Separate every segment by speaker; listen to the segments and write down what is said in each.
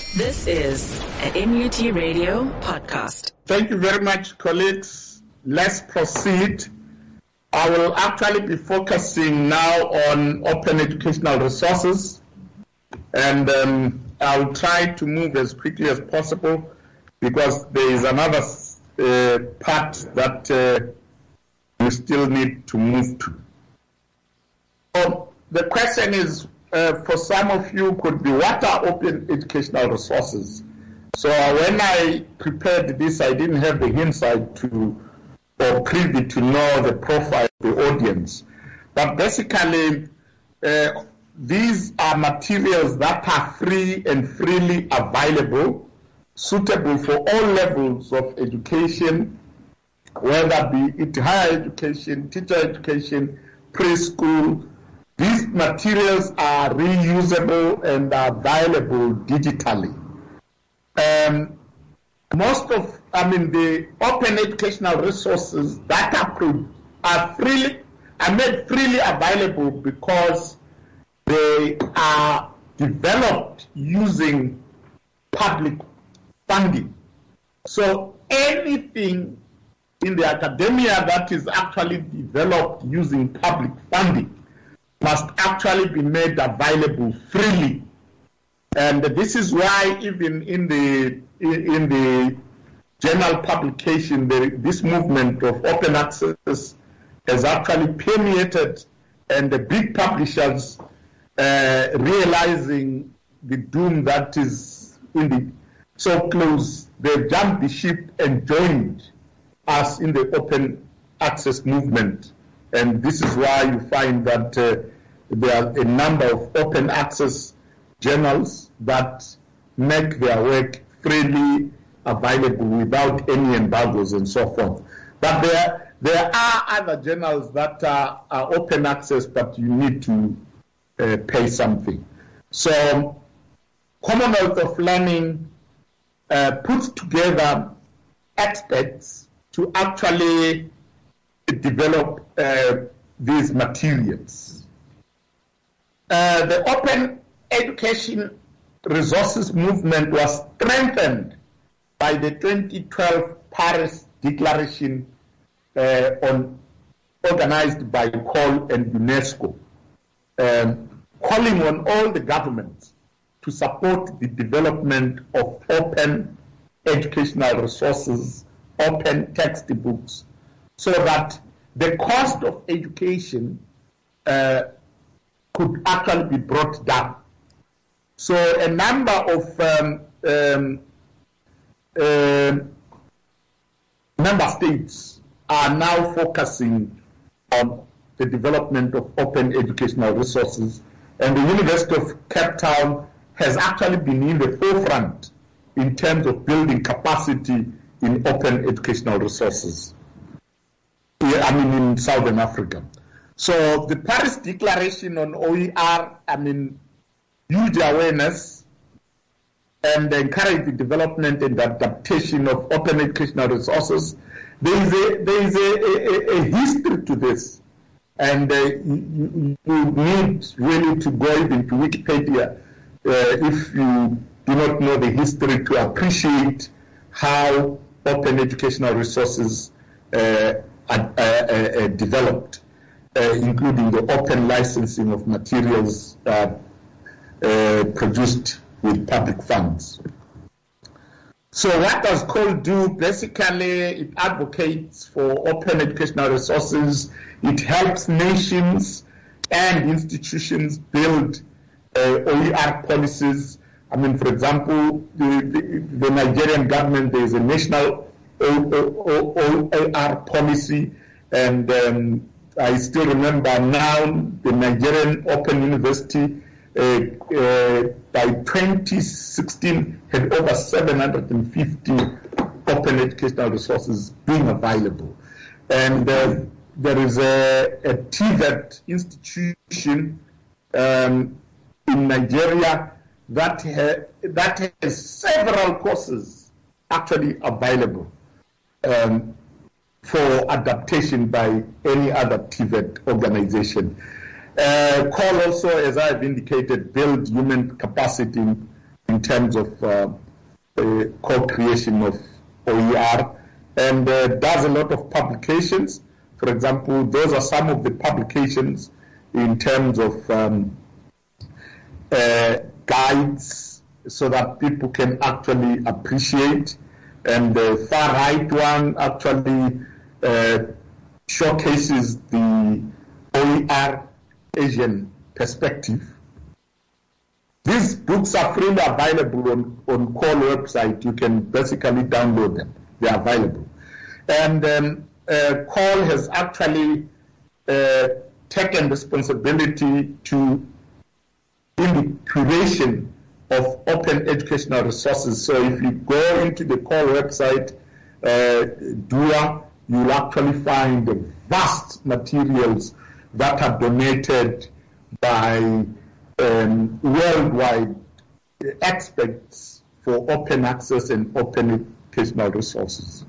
Speaker 1: This is an NUT Radio podcast.
Speaker 2: Thank you very much, colleagues. Let's proceed. I will actually be focusing now on open educational resources, and I'll try to move as quickly as possible because there is another part that we still need to move to. So the question is, for some of you could be, what are open educational resources? So when I prepared this, I didn't have the insight to or privy to know the profile of the audience. But basically, these are materials that are free and freely available, suitable for all levels of education, whether be it higher education, teacher education, preschool. These materials are reusable and are available digitally. The open educational resources that are made freely available because they are developed using public funding. So anything in the academia that is actually developed using public funding must actually be made available freely. And this is why even in the journal publication, this movement of open access has actually permeated, and the big publishers realizing the doom that is so close, they've jumped the ship and joined us in the open access movement. And this is why you find that there are a number of open access journals that make their work freely available without any embargoes and so forth. But there are other journals that are open access, but you need to pay something. So Commonwealth of Learning puts together experts to actually develop these materials. The open education resources movement was strengthened by the 2012 Paris Declaration organized by COL and UNESCO, calling on all the governments to support the development of open educational resources, open textbooks, so that the cost of education could actually be brought down. So a number of member states are now focusing on the development of open educational resources, and the University of Cape Town has actually been in the forefront in terms of building capacity in open educational resources. In Southern Africa. So the Paris Declaration on OER, huge awareness and encourage the development and adaptation of open educational resources. There is a history to this, and you need really to go even to Wikipedia if you do not know the history to appreciate how open educational resources developed, including the open licensing of materials produced with public funds. So what does COL do? Basically, it advocates for open educational resources. It helps nations and institutions build OER policies. For example, the Nigerian government, there is a national OER policy, and I still remember now the Nigerian Open University by 2016 had over 750 open educational resources being available. And there is a TVET institution in Nigeria that has several courses actually available for adaptation by any other TVET organization. COL also, as I've indicated, build human capacity in terms of co-creation of OER, and does a lot of publications. For example, those are some of the publications in terms of guides so that people can actually appreciate. And the far right one actually showcases the OER Asian perspective. These books are freely available on CALL website. You can basically download them. They are available. And CALL has actually taken responsibility in the curation of open educational resources. So if you go into the CALL website, DUA, you'll actually find the vast materials that are donated by worldwide experts for open access and open educational resources.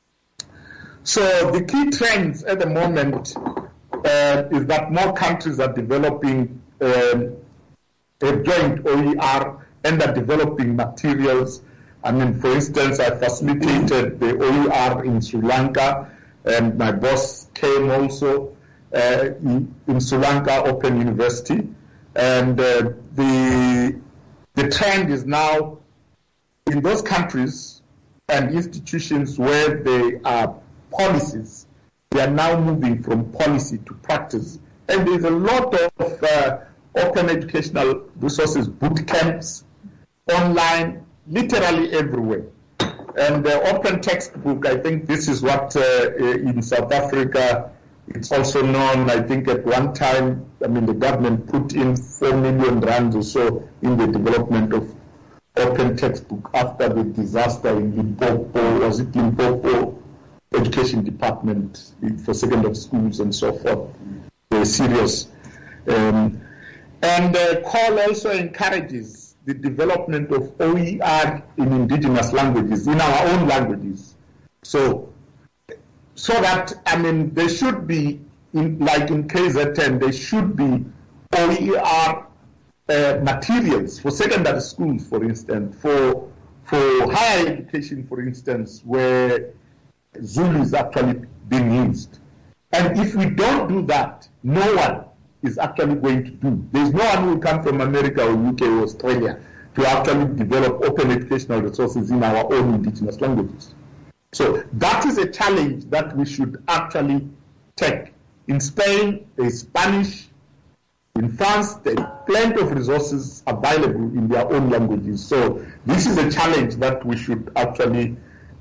Speaker 2: So the key trends at the moment is that more countries are developing a joint OER and are developing materials. I mean, for instance, I facilitated the OER in Sri Lanka, and my boss came also in Sri Lanka Open University. And the trend is now in those countries and institutions where there are policies, they are now moving from policy to practice. And there's a lot of open educational resources, boot camps, online, literally everywhere. And the open textbook, I think this is what in South Africa, it's also known, I think at one time, I mean, the government put in 4 million rand or so in the development of open textbook after the disaster in Limpopo, was it Limpopo Education Department for secondary schools and so forth. Very serious. And CALL also encourages the development of OER in indigenous languages, in our own languages. So that, I mean, there should be, like in KZN, there should be OER materials for secondary schools, for instance, for higher education, for instance, where Zulu is actually being used. And if we don't do that, no one is actually going to do. There's no one who will come from America or UK or Australia to actually develop open educational resources in our own indigenous languages. So that is a challenge that we should actually take. In Spain, there's Spanish. In France, there's plenty of resources available in their own languages. So this is a challenge that we should actually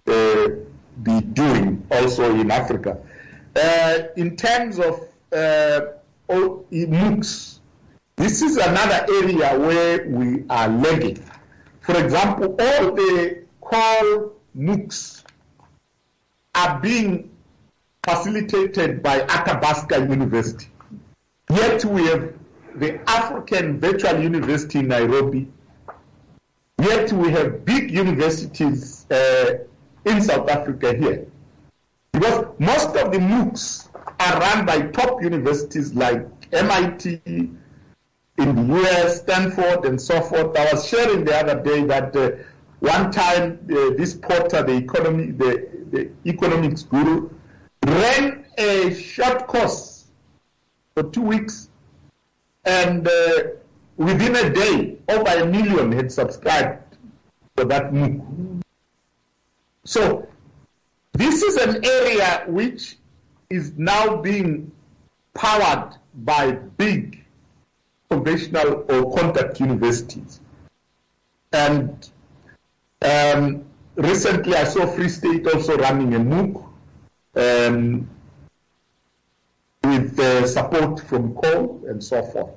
Speaker 2: be doing also in Africa. In terms of MOOCs, this is another area where we are lagging. For example, all the CALL MOOCs are being facilitated by Athabasca University. Yet we have the African Virtual University in Nairobi. Yet we have big universities in South Africa here. Because most of the MOOCs are run by top universities like MIT in the US, Stanford, and so forth. I was sharing the other day that one time this Porter, the economics guru, ran a short course for 2 weeks, and within a day, over 1 million had subscribed for that MOOC. So this is an area which is now being powered by big conventional or contact universities. And recently I saw Free State also running a MOOC with support from CALL and so forth.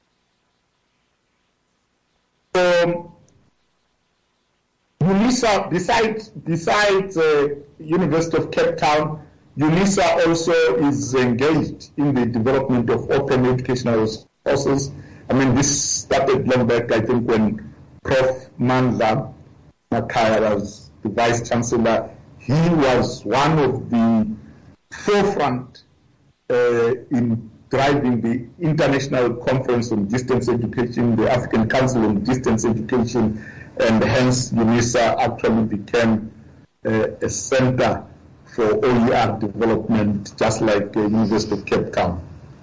Speaker 2: UNISA, besides University of Cape Town, UNISA also is engaged in the development of open educational resources. I mean, this started long back, I think, when Prof. Mandla Makaya was the Vice Chancellor. He was one of the forefront in driving the International Conference on Distance Education, the African Council on Distance Education, and hence UNISA actually became a center for OER development, just like the University of Cape Town.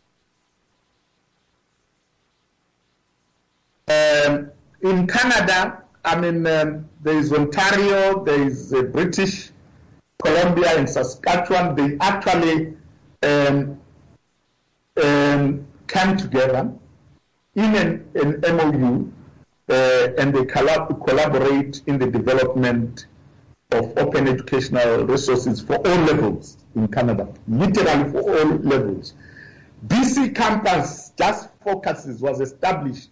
Speaker 2: In Canada, there is Ontario, there is British Columbia and Saskatchewan. They actually came together in an MOU and they collaborate in the development of open educational resources for all levels in Canada, literally for all levels. BC Campus Just Focuses was established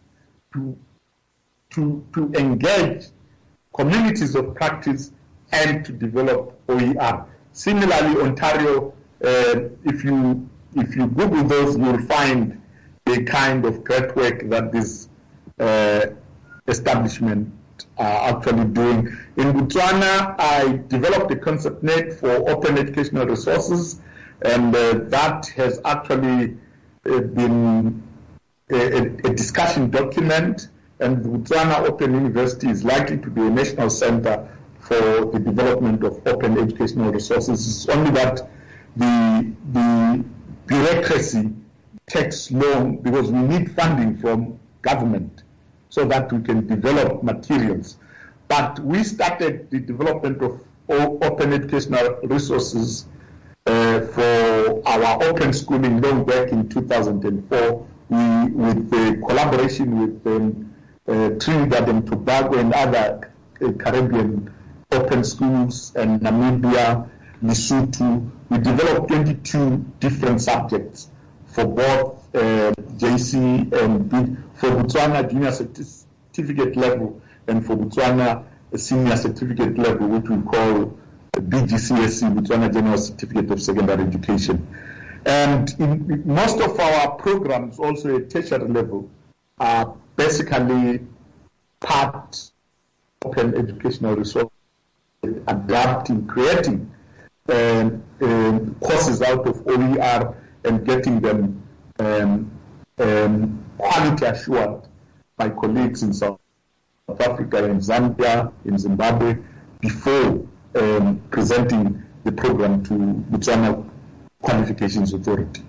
Speaker 2: to engage communities of practice and to develop OER. Similarly, Ontario, if you Google those, you'll find the kind of great work that this establishment are actually doing. In Botswana, I developed a concept net for open educational resources, and that has actually been a discussion document, and the Botswana Open University is likely to be a national center for the development of open educational resources. It's only that the bureaucracy takes long because we need funding from government so that we can develop materials. But we started the development of open educational resources for our open schooling long back in 2004 with the collaboration with Trinidad and Tobago and other Caribbean open schools and Namibia, Lesotho. We developed 22 different subjects for both JC and for Botswana junior certificate level and for Botswana senior certificate level, which we call BGCSE, Botswana General Certificate of Secondary Education. And in most of our programs, also at tertiary level, are basically part open educational resource, adapting, creating courses out of OER and getting them quality assured by colleagues in South Africa, in Zambia, in Zimbabwe, before presenting the program to Botswana Qualifications Authority.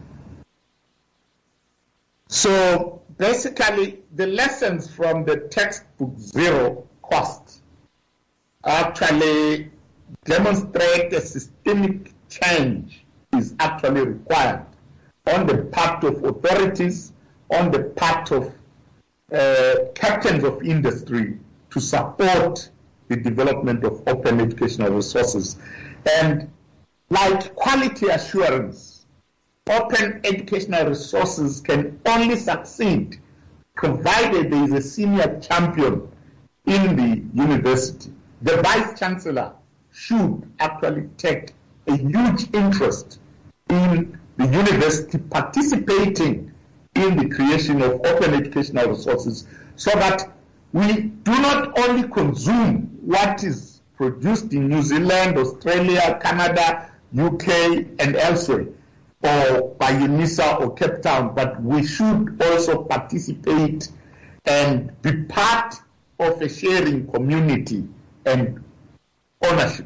Speaker 2: So basically, the lessons from the textbook Zero Cost actually demonstrate a systemic change is actually required on the part of authorities, on the part of captains of industry to support the development of open educational resources. And like quality assurance, open educational resources can only succeed provided there is a senior champion in the university. The Vice Chancellor should actually take a huge interest in the university participating in the creation of open educational resources so that we do not only consume what is produced in New Zealand, Australia, Canada, UK, and elsewhere, or by UNISA or Cape Town, but we should also participate and be part of a sharing community and ownership.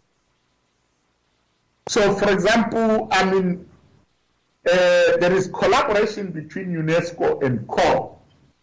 Speaker 2: So, for example, there is collaboration between UNESCO and CORE,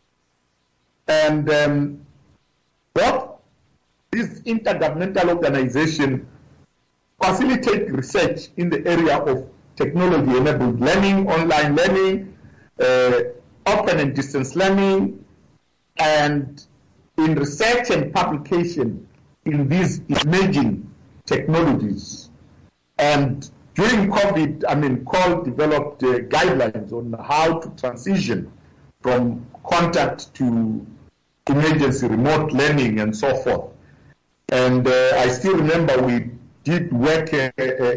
Speaker 2: and both these intergovernmental organizations facilitate research in the area of technology-enabled learning, online learning, open and distance learning, and in research and publication in these emerging technologies. And during COVID, CORE developed guidelines on how to transition from contact to emergency remote learning and so forth. And I still remember we did work a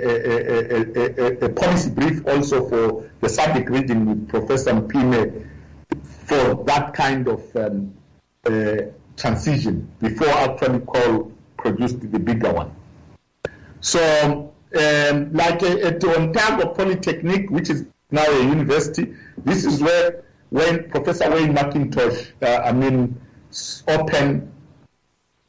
Speaker 2: policy brief also for the SADC region with Professor Mpine for that kind of transition before actually CORE produced the bigger one. So, like at Ontario Polytechnic, which is now a university, this is where when Professor Wayne McIntosh, opened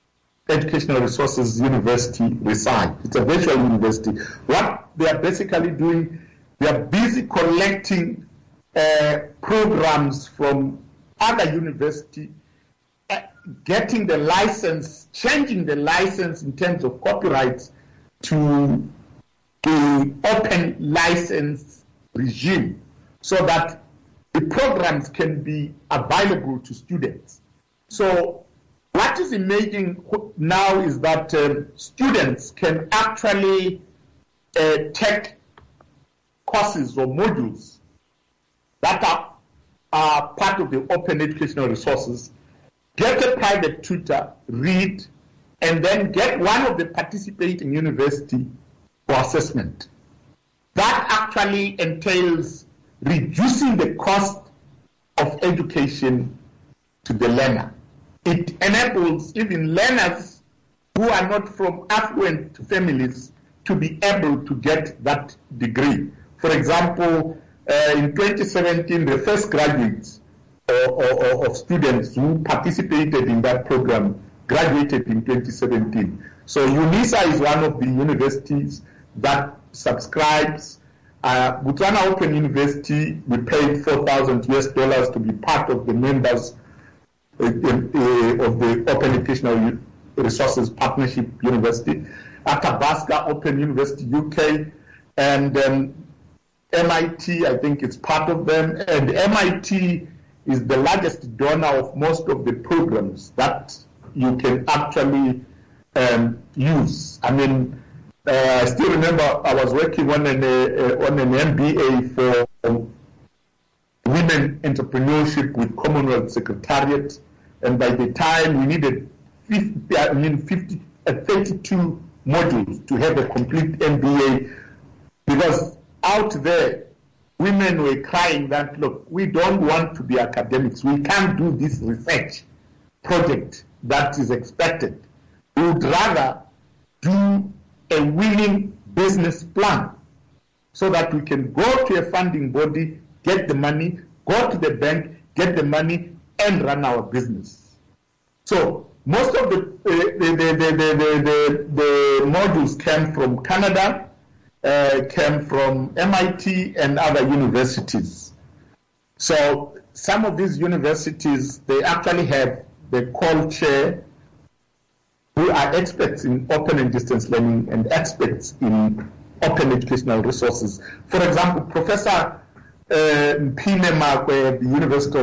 Speaker 2: Educational Resources University reside. It's a virtual university. What they are basically doing, they are busy collecting programs from other universities, getting the license, changing the license in terms of copyrights to the open license regime so that the programs can be available to students. So what is emerging now is that students can actually take courses or modules that are part of the open educational resources, get a private tutor, read, and then get one of the participating university for assessment. That actually entails reducing the cost of education to the learner. It enables even learners who are not from affluent families to be able to get that degree. For example, in 2017, the first graduates of students who participated in that program graduated in 2017. So UNISA is one of the universities that subscribes. Botswana Open University, we paid $4,000 to be part of the members of the Open Educational Resources Partnership University. Athabasca Open University UK, and MIT, I think it's part of them, and MIT is the largest donor of most of the programs that you can actually use. I mean, I still remember I was working on an MBA for women entrepreneurship with Commonwealth Secretariat, and by the time we needed 32 modules to have a complete MBA, because out there, women were crying that, look, we don't want to be academics. We can't do this research project that is expected. We would rather do a winning business plan so that we can go to a funding body, get the money, go to the bank, get the money, and run our business. So most of the modules came from Canada, came from MIT and other universities. So some of these universities, they actually have the co-chair who are experts in open and distance learning and experts in open educational resources. For example, Professor Mpine Makwe at the University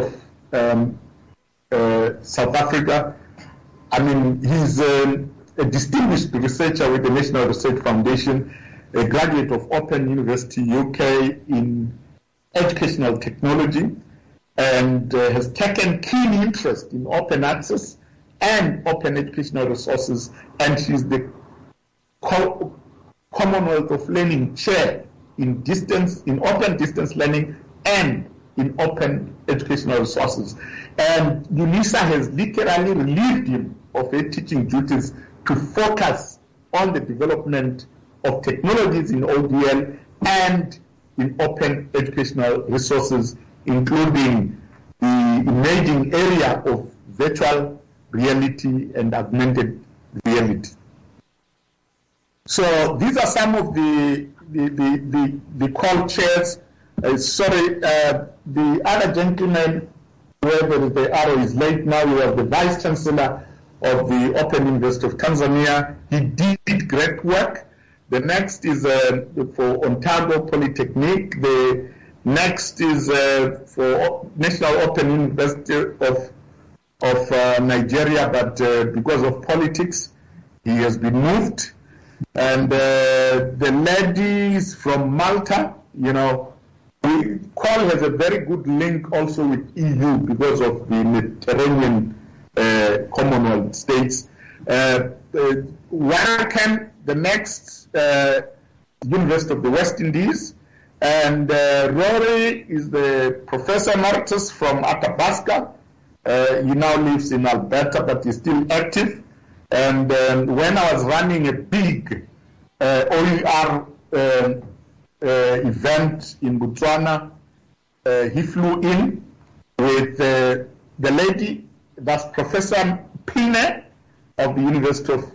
Speaker 2: of South Africa, I mean, he's a distinguished researcher with the National Research Foundation, a graduate of Open University UK in educational technology, and has taken keen interest in open access and open educational resources, and she's the Commonwealth of Learning Chair in open distance learning and in open educational resources. And UNISA has literally relieved him of her teaching duties to focus on the development of technologies in ODL and in open educational resources, including the emerging area of virtual reality and augmented reality. So these are some of the co-chairs. The other gentleman, whoever the arrow is late now, we have the Vice Chancellor of the Open University of Tanzania. He did great work. The next is for Ontario Polytechnic. The next is for National Open University of Nigeria, but because of politics, he has been moved. And the ladies from Malta, you know, COL has a very good link also with EU because of the Mediterranean Commonwealth states. Wellcome, the next University of the West Indies, and Rory is the Professor Emeritus from Athabasca. He now lives in Alberta, but he's still active. And when I was running a big OER event in Botswana, he flew in with the lady, that's Professor Pine, of the University of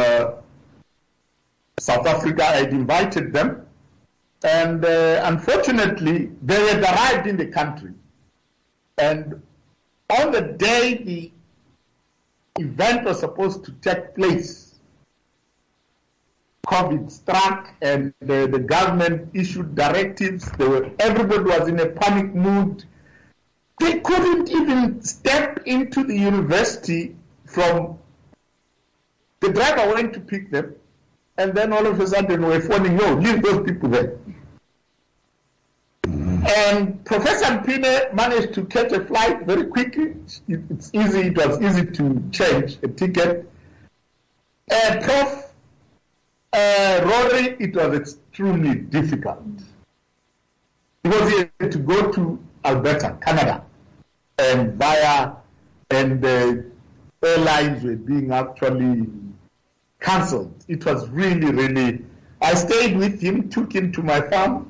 Speaker 2: South Africa. I had invited them, and unfortunately, they had arrived in the country. And on the day the event was supposed to take place, COVID struck, and the government issued directives. Everybody was in a panic mood. They couldn't even step into the university from... The driver went to pick them, and then all of a sudden we're phoning, no, leave those people there. And Professor Mpine managed to catch a flight very quickly. It was easy to change a ticket. Prof. Rory, it was extremely difficult because he had to go to Alberta, Canada, and the airlines were being actually cancelled. It was really, really. I stayed with him, took him to my farm.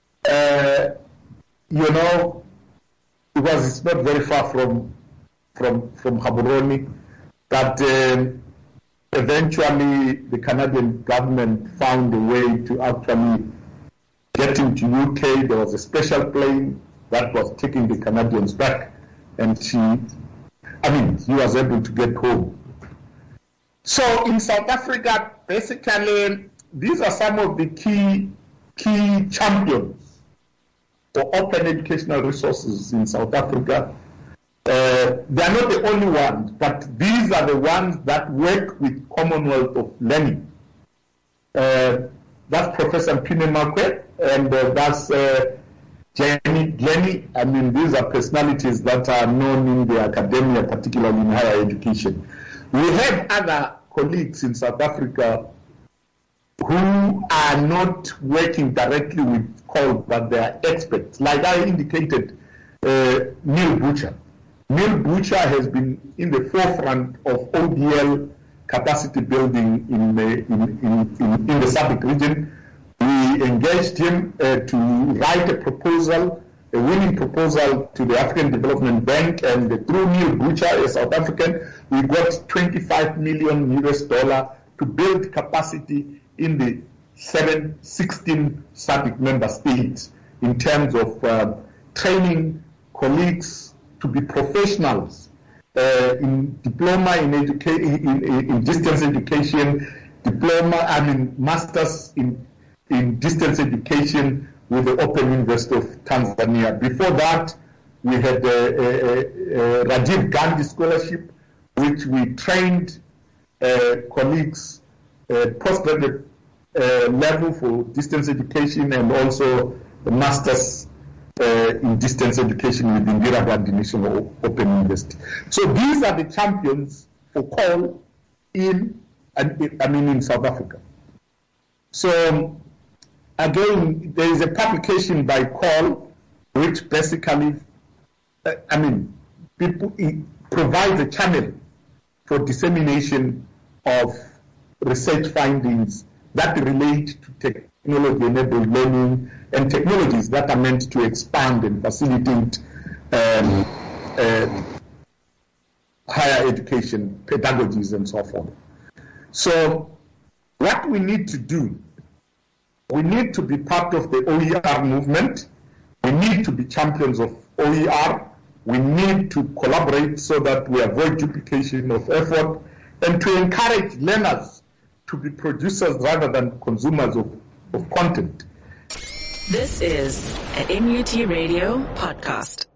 Speaker 2: Because it's not very far from Gaborone, but eventually the Canadian government found a way to actually get him to UK. There was a special plane that was taking the Canadians back, and he was able to get home. So in South Africa, basically, these are some of the key champions for open educational resources in South Africa. They are not the only ones, but these are the ones that work with Commonwealth of Learning. That's Professor Mpine Makwe, and that's Jenny Glennie. These are personalities that are known in the academia, particularly in higher education. We have other colleagues in South Africa who are not working directly with COL, but they are experts. Like I indicated, Neil Butcher. Neil Butcher has been in the forefront of ODL capacity building in the SADC region. We engaged him to write a winning proposal to the African Development Bank, and through Neil Butcher, a South African, we got $25 million to build capacity in the 16 SADC member states in terms of training colleagues to be professionals in diploma in distance education, masters in distance education with the Open University of Tanzania. Before that, we had Rajiv Gandhi Scholarship, which we trained colleagues postgraduate level for distance education, and also the masters in distance education with Indira Gandhi National Open University. So these are the champions for COL in South Africa. So again, there is a publication by COL which basically, provides a channel for dissemination of research findings that relate to technology-enabled learning and technologies that are meant to expand and facilitate higher education, pedagogies, and so forth. So what we need to do, we need to be part of the OER movement. We need to be champions of OER. We need to collaborate so that we avoid duplication of effort, and to encourage learners to be producers rather than consumers of content.
Speaker 1: This is a MUT Radio podcast.